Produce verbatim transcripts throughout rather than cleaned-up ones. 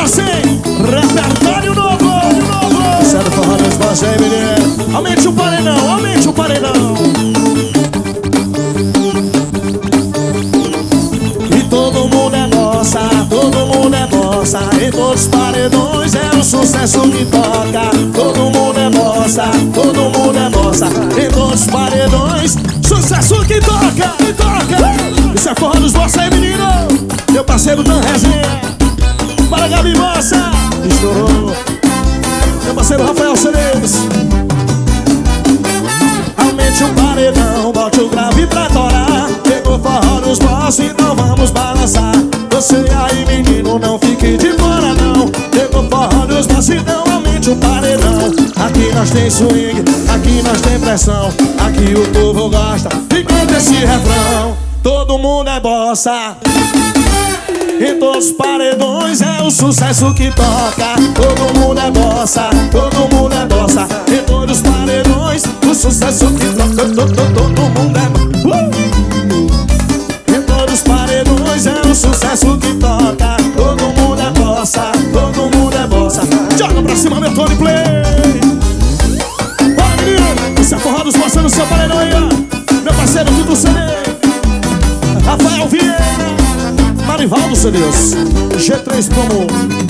Bosses, repertório novo, novo. Sério, forró dos Bosses aí, menino. Aumente o paredão, aumente o paredão. E todo mundo é nossa, todo mundo é nossa. Em todos os paredões é o sucesso que toca. Todo mundo é nossa, todo mundo é nossa. Em todos os paredões, sucesso que toca, que toca. Isso é forró dos Bosses aí, menino. Meu parceiro Dan Resenha. Para Gabi Bossa, estourou. Meu parceiro Rafael Cereus. Aumente o paredão, bote o grave pra torar. Pegou forró dos Bosses, então vamos balançar. Você aí, menino, não fique de fora não. Pegou forró dos Bosses, então aumente o paredão. Aqui nós tem swing, aqui nós tem pressão. Aqui o povo gosta, e canta esse refrão. Todo mundo é bossa. Em todos os paredões é o sucesso que toca. Todo mundo é bossa, todo mundo é bossa. Em todos os paredões, o sucesso que toca. Todo, todo, todo mundo é uh! Em todos os paredões é o sucesso que toca. Todo mundo é bossa, todo mundo é bossa. Joga pra cima, meu Tony Play. Bora, menino, esse é forró dos Bosses no seu paredão aí, ó. Meu parceiro Vitor C D, Rafael Vieira, Marivaldo Cereus, G três Promo.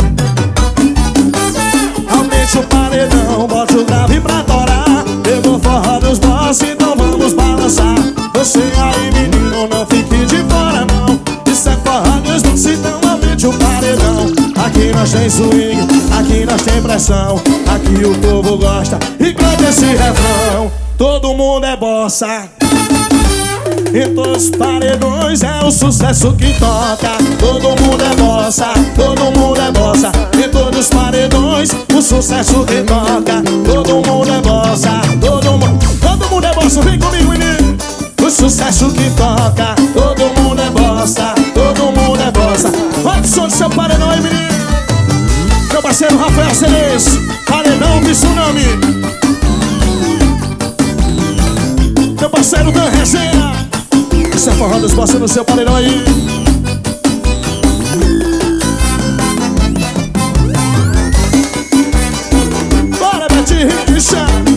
Aumente o paredão, bote o grave pra torar. Pegou forró dos Bosses, então vamos balançar. Você aí, menino, não fique de fora não. Isso é forró dos Bosses, então aumente o paredão. Aqui nós tem swing, aqui nós tem pressão. Aqui o povo gosta, e canta esse refrão. Todo mundo é bossa. Em todos os paredões é o sucesso que toca. Todo mundo é bossa, todo mundo é bossa. Em todos os paredões, o sucesso que toca. Todo mundo é bossa, todo mundo, todo mundo é bossa. Vem comigo, menino. O sucesso que toca. Todo mundo é bossa, todo mundo é bossa. Olha o som do seu paredão aí, menino. Meu parceiro Rafael Cereus, paredão de tsunami. Meu parceiro Dan Resenha. Isso é forró dos Bosses no seu paredão aí. Bora, Betinho, Richard.